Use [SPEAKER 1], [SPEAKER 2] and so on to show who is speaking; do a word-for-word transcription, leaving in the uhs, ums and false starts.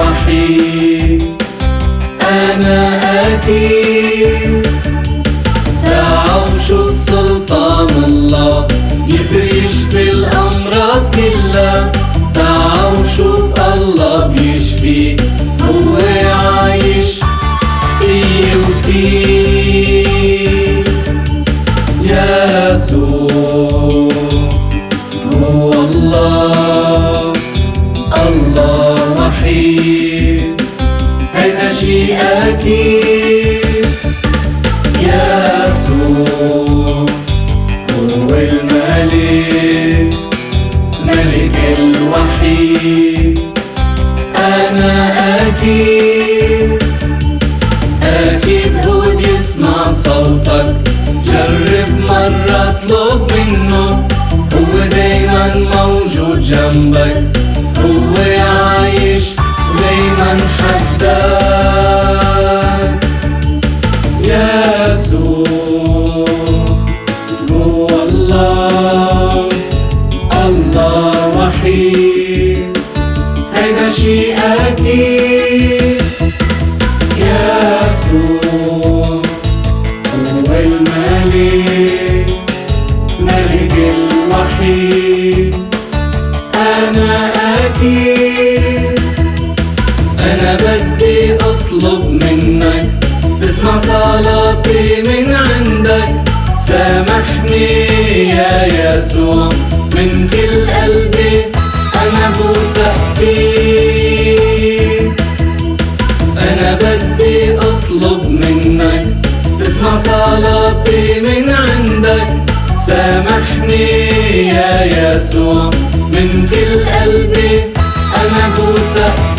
[SPEAKER 1] الوحيد أنا أكيد. تعال شوف سلطان الله يقدر يشفي الأمراض كلها. تعال شوف الله بيشفي، هو عايش فيه وفيه. يسوع هو الله، الله وحيد، هيدا شي أكيد. يسوع هو الملك، ملك الوحيد أنا أكيد. أكيد هو بيسمع صوتك، جرب مرة اطلب منه. هو دايما موجود جنبك، هو عايش دايما حدك. يسوع هو الله، الله وحيد، هيدا شي أكيد. يسوع هو الملك، ملك الوحيد أنا أكيد. أنا بدي أطلب منك تسمع صلاتي من عندك. سامحني يا يسوع من كل قلبي، أنا بوثق فيك. أنا بدي أطلب منك تسمع صلاتي من عندك. سامحني يا يسوع من كل قلبي، أنا بوثق